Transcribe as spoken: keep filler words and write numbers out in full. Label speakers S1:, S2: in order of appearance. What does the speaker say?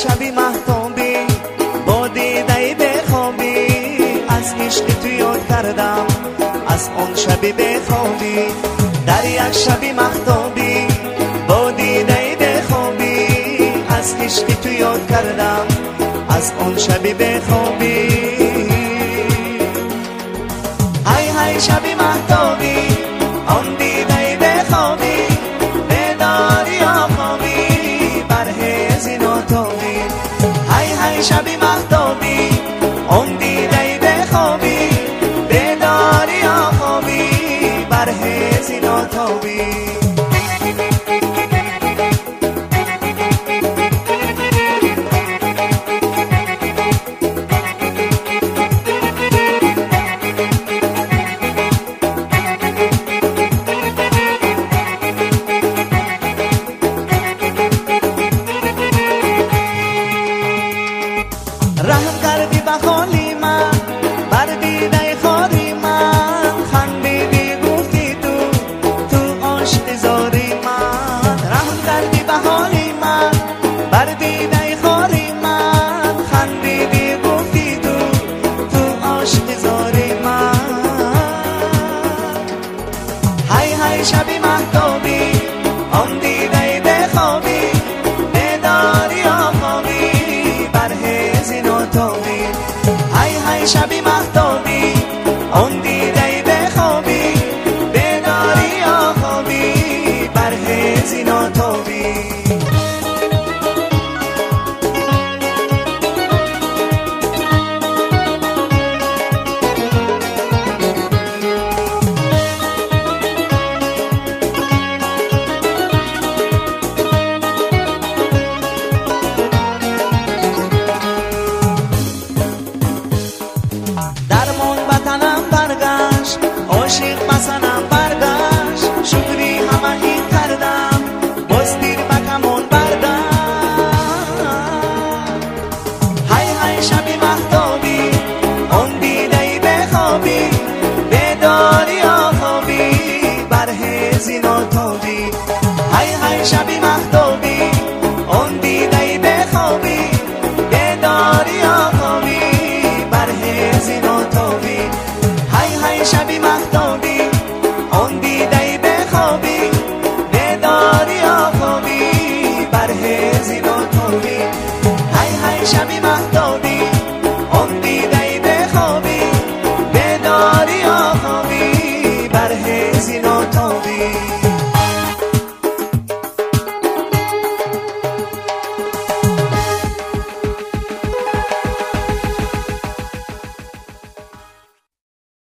S1: شبی مهتابی با دیده بخوابی، از عشق تو یاد کردم از آن شبی بخوابی. در یک شبی مهتابی با دیده بخوابی، از عشق تو یاد کردم از آن شبی بخوابی. های های شبی مهتابی آن دیده بخوابی، بیداری آخوابی پرهیز ناتابی. های های شبی مهتابی آن دیده بخوابی، بیداری آخوابی پرهیز ناتابی. رحم کردی به خالی من، بر دیده خاری من، خندیدی گفتی تو تو عشق زاری من. رحم کردی به حالی من، بر دیده خاری من، خندیدی گفتی تو تو عشق زاری من. های های شبی مهتابی آن دیده بخوابی، بیداری آخوابی پرهیز ناتابی. های های شبی مهتابی آن دیده بخوابی، بیداری آخوابی پرهیز ناتابی. درمان بطنم برگشت، عاشق بسنم برگشت، شکری همهی کردم باز دیر بکمون بردشت. های های شبی مهتابی آن دیده بخوابی، بیداری آخوابی پرهیز ناتابی. های های شبی مهتابی آن دیده بخوابی، بیداری آخوابی پرهیز ناتابی. های های شبی مهتابی آن دیده بخوابی، بیداری آخوابی پرهیز ناتابی. های های شبی